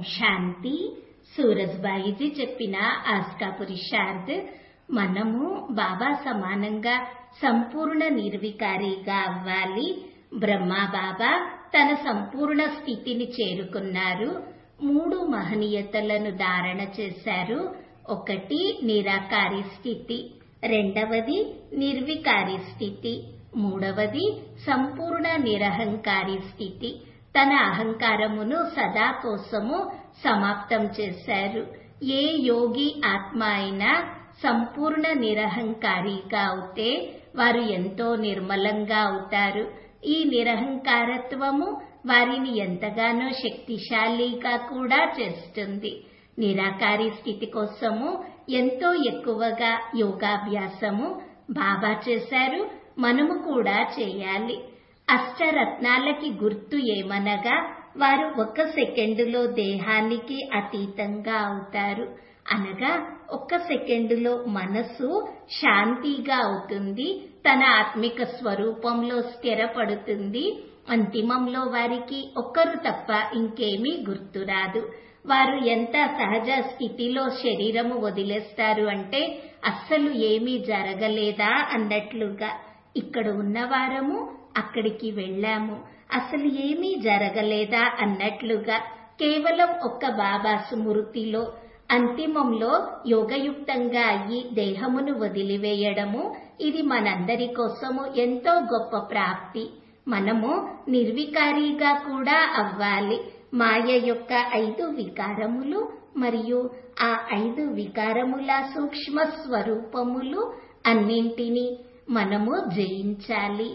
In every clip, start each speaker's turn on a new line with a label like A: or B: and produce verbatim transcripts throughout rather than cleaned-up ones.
A: శాంతి. సూరజ్బాయిజీ చెప్పిన ఆస్కా పురుషార్థ్. మనము బాబా సమానంగా సంపూర్ణ నిర్వికారిగా అవ్వాలి. బ్రహ్మా బాబా తన సంపూర్ణ స్థితిని చేరుకున్నారు. మూడు మహనీయతలను ధారణ చేశారు. ఒకటి నిరాకారి స్థితి, రెండవది నిర్వికారి స్థితి, మూడవది సంపూర్ణ నిరహంకారి స్థితి. తన అహంకారమును సదా కోసము సమాప్తం చేశారు. ఏ యోగి ఆత్మ అయినా సంపూర్ణ నిరహంకారిగా అవుతే వారు ఎంతో నిర్మలంగా అవుతారు. ఈ నిరహంకారత్వము వారిని ఎంతగానో శక్తిశాలిగా కూడా చేస్తుంది. నిరాకారి స్థితి కోసము ఎంతో ఎక్కువగా యోగాభ్యాసము బాబా చేశారు. మనము కూడా చేయాలి. అష్టరత్నాలకి గుర్తు ఏమనగా వారు ఒక్క సెకండులో దేహానికి అతీతంగా అవుతారు. అనగా ఒక్క సెకండులో మనసు శాంతిగా అవుతుంది, తన ఆత్మిక స్వరూపంలో స్థిరపడుతుంది. అంతిమంలో వారికి ఒక్కరు తప్ప ఇంకేమీ గుర్తురాదు. వారు ఎంత సహజ స్థితిలో శరీరము వదిలేస్తారు అంటే అస్సలు ఏమీ జరగలేదా అన్నట్లుగా. ఇక్కడ ఉన్నవారము అక్కడికి వెళ్ళాము, అసలు ఏమీ జరగలేదా అన్నట్లుగా. కేవలం ఒక్క బాబా స్మృతిలో అంతిమంలో యోగయుక్తంగా అయ్యి దేహమును వదిలివేయడము, ఇది మనందరి కోసము ఎంతో గొప్ప ప్రాప్తి. మనము నిర్వికారిగా కూడా అవ్వాలి. మాయ యొక్క ఐదు వికారములు మరియు ఆ ఐదు వికారముల సూక్ష్మ స్వరూపములు అన్నింటినీ మనము జయించాలి.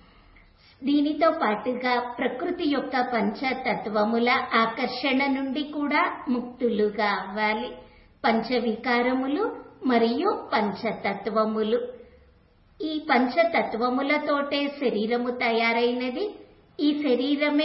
A: దీనితో పాటుగా ప్రకృతి యొక్క పంచతత్వముల ఆకర్షణ నుండి కూడా ముక్తులుగా అవ్వాలి. పంచవికారములు మరియు పంచతత్వములు, ఈ పంచతత్వములతోటే శరీరము తయారైనది. ఈ శరీరమే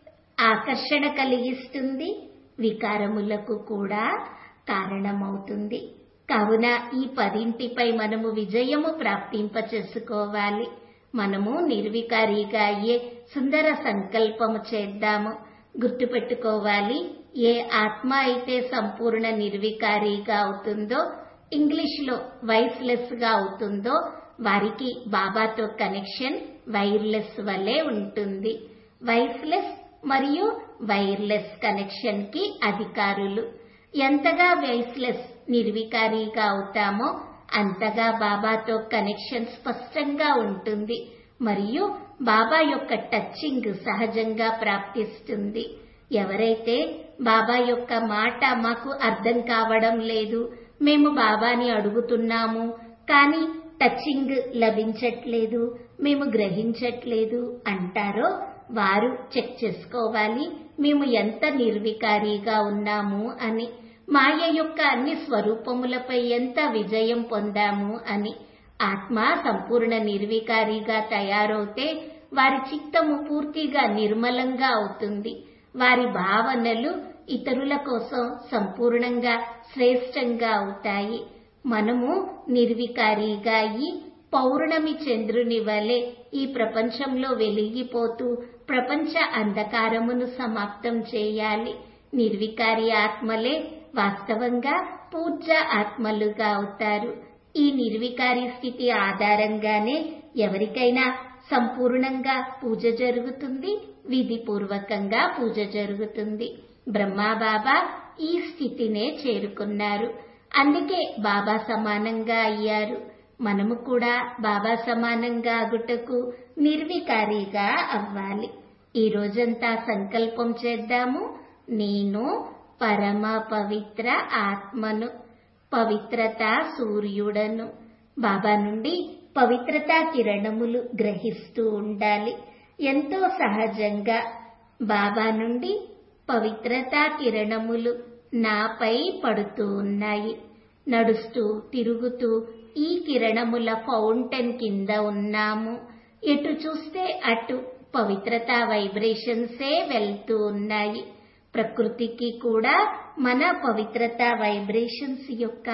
A: ఆకర్షణ కలిగిస్తుంది, వికారములకు కూడా కారణమవుతుంది. కావున ఈ పదింటిపై మనము విజయము ప్రాప్తింప చేసుకోవాలి. మనము నిర్వికారిగా అయ్యే సుందర సంకల్పము చేద్దాము. గుర్తుపెట్టుకోవాలి, ఏ ఆత్మ అయితే సంపూర్ణ నిర్వికారిగా అవుతుందో, ఇంగ్లీష్ లో వైస్లెస్ గా అవుతుందో, వారికి బాబాతో కనెక్షన్ వైర్లెస్ వలె ఉంటుంది. వైస్లెస్ మరియు వైర్లెస్ కనెక్షన్ కి అధికారులు. ఎంతగా వైస్లెస్ నిర్వికారిగా అవుతామో అంతగా బాబాతో కనెక్షన్ స్పష్టంగా ఉంటుంది మరియు బాబా యొక్క టచింగ్ సహజంగా ప్రాప్తిస్తుంది. ఎవరైతే బాబా యొక్క మాట మాకు అర్థం కావడం లేదు, మేము బాబాని అడుగుతున్నాము కానీ టచింగ్ లభించట్లేదు, మేము గ్రహించట్లేదు అంటారో వారు చెక్ చేసుకోవాలి మేము ఎంత నిర్వికారిగా ఉన్నాము అని, మాయ యొక్క అన్ని స్వరూపములపై ఎంత విజయం పొందాము అని. ఆత్మ సంపూర్ణ నిర్వికారిగా తయారవుతే వారి చిత్తము పూర్తిగా నిర్మలంగా అవుతుంది. వారి భావనలు ఇతరుల కోసం సంపూర్ణంగా శ్రేష్టంగా అవుతాయి. మనము నిర్వికారిగా అయి పౌర్ణమి చంద్రుని వలె ఈ ప్రపంచంలో వెలిగిపోతూ ప్రపంచ అంధకారమును సమాప్తం చేయాలి. నిర్వికారి ఆత్మలే వాస్తవంగా పూజ్య ఆత్మలుగా అవుతారు. ఈ నిర్వికారి స్థితి ఆధారంగానే ఎవరికైనా సంపూర్ణంగా పూజ జరుగుతుంది, విధిపూర్వకంగా పూజ జరుగుతుంది. బ్రహ్మాబాబా ఈ స్థితినే చేరుకున్నారు, అందుకే బాబా సమానంగా అయ్యారు. మనము కూడా బాబా సమానంగా అగుటకు నిర్వికారిగా అవ్వాలి. ఈ రోజంతా సంకల్పం చేద్దాము, నేను పరమ పవిత్ర ఆత్మను, పవిత్రతా సూర్యుడను. బాబా నుండి పవిత్రతా కిరణములు గ్రహిస్తూ ఉండాలి. ఎంతో సహజంగా బాబా నుండి పవిత్రతా కిరణములు నాపై పడుతూ ఉన్నాయి. నడుస్తూ తిరుగుతూ ఈ కిరణముల ఫౌంటైన్ కింద ఉన్నాము. ఎటు చూస్తే అటు పవిత్రతా వైబ్రేషన్సే వెళ్తూ ఉన్నాయి. ప్రకృతికి కూడా మన పవిత్రతా వైబ్రేషన్స్ యొక్క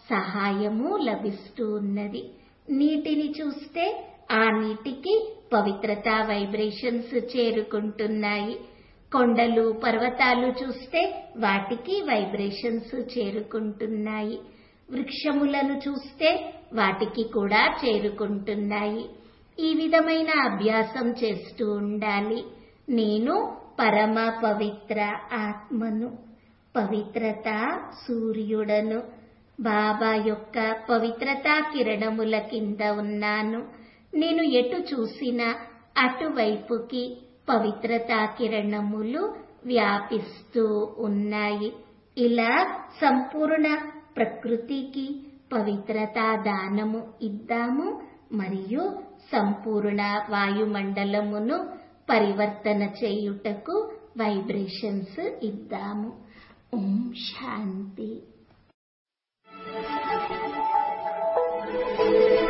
A: సహాయము లభిస్తూ ఉన్నది. నీటిని చూస్తే ఆ నీటికి పవిత్రతా వైబ్రేషన్స్ చేరుకుంటున్నాయి. కొండలు పర్వతాలు చూస్తే వాటికి వైబ్రేషన్స్ చేరుకుంటున్నాయి. వృక్షములను చూస్తే వాటికి కూడా చేరుకుంటున్నాయి. ఈ విధమైన అభ్యాసం చేస్తూ ఉండాలి. నేను పరమ పవిత్ర ఆత్మను, పవిత్రత సూర్యుడను, బాబా యొక్క పవిత్రతా కిరణముల కింద ఉన్నాను. నేను ఎటు చూసినా అటువైపుకి పవిత్రతా కిరణములు వ్యాపిస్తూ ఉన్నాయి. ఇలా సంపూర్ణ ప్రకృతికి పవిత్రతా దానము ఇద్దాము మరియు సంపూర్ణ వాయుమండలమును పరివర్తన చేయుటకు వైబ్రేషన్స్ ఇద్దాము. ఓం శాంతి.